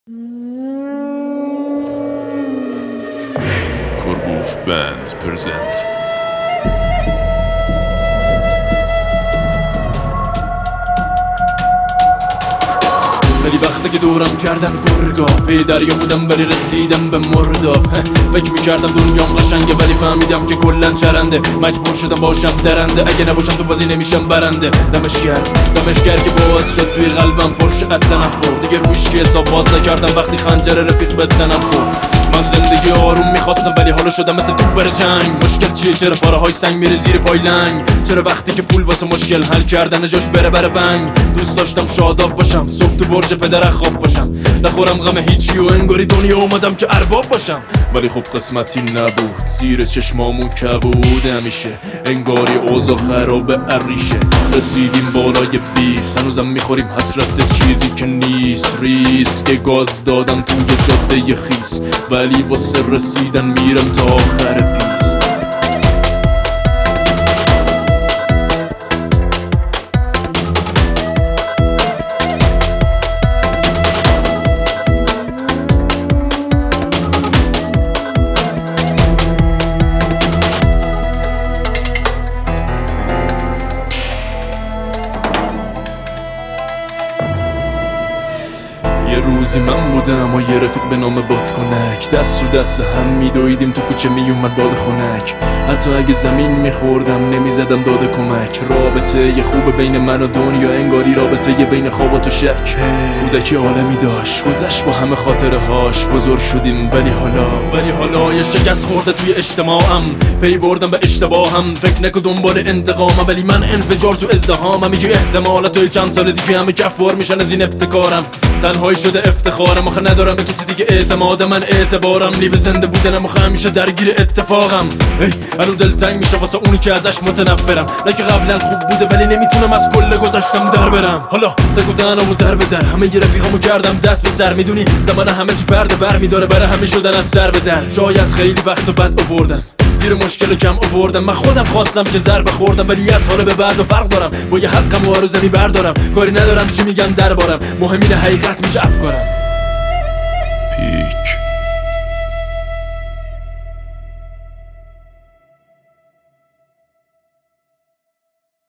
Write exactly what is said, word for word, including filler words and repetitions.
Korgoof Band present. خیلی وقته که دورم کردن گرگا پی دریا بودم ولی رسیدم به مرداب. فکر میکردم دنیام قشنگه ولی فهمیدم که کلن چرنده. مجبور شدم باشم درنده، اگه نباشم تو بازی نمیشم برنده. دمشگر دمشگر که باعث شد توی قلبم پرشه ات تنفر. دیگه رویش که حساب باز نکردم وقتی خنجر رفیق به تنم خورد. من زندگی آروم میخواستم ولی حالا شدم مثل تو بر جنگ. مشکل چیه؟ چرا پاره های سنگ میره زیر پای لنگ؟ چرا وقتی که پول واسه مشکل حل کردن جاش بره بره بنگ؟ دوست داشتم شاداب باشم، صبح تو برج پدر خواب باشم، نخورم غم هیچی و انگاری دنیا اومدم که ارباب باشم. ولی خب قسمتی نبود، زیر چشمامون کبود همیشه، انگاری اوضاع خراب عریشه. رسیدیم بالای بیست، هنوزم میخوریم حسرت چیزی که نیست. ریسک گاز دادم توی جاده خیس، ولی واسه رسیدن میرم تا آخر پیست. یه روزی من بودم و یه رفیق به نام بادکنک، دست و دست هم میدویدیم تو کوچه میومد باد خنک. حتی اگه زمین میخوردم نمیزدم داد کمک. رابطه یه خوب بین من و دنیا، انگاری رابطه یه بین خوابات و شک. کودکی عالمی داشت، گذشت با همه خاطره هاش. بزرگ شدیم ولی حالا ولی حالا یه شکست خورده توی اجتماعم. پی بردم به اشتباهم، فکر نکن دنبال انتقامم، ولی من انفجار تو ازدهامم. میگه احتمالات توی چند سال دیگه همه کفوار میشن از این ابتکارم. تنهایی شده افتخارم، آخه ندارم به کسی دیگه اعتماد. من اعتبارم لی به زنده بودنم، آخه همیشه درگیر اتفاقم. ای الان دلتنگ میشه واسه اونی که ازش متنفرم. نه که قبلا خوب بوده ولی نمیتونم از کل گذشتم در برم. حالا تکو تنهامو در به در، همه ی رفیقامو کردم دست به سر. میدونی زمان همه چی پرده بر میداره، برای همه شدن از سر به در. شاید خیلی وقت بد آوردم، زیر مشکل کم آوردم. من خودم خواستم که ضربه خوردم، ولی از حالا به بعد و فرق دارم. با یه حقم و آرزمی بردارم، کاری ندارم چی میگن دربارم. مهم اینه حقیقت میشه افکارم.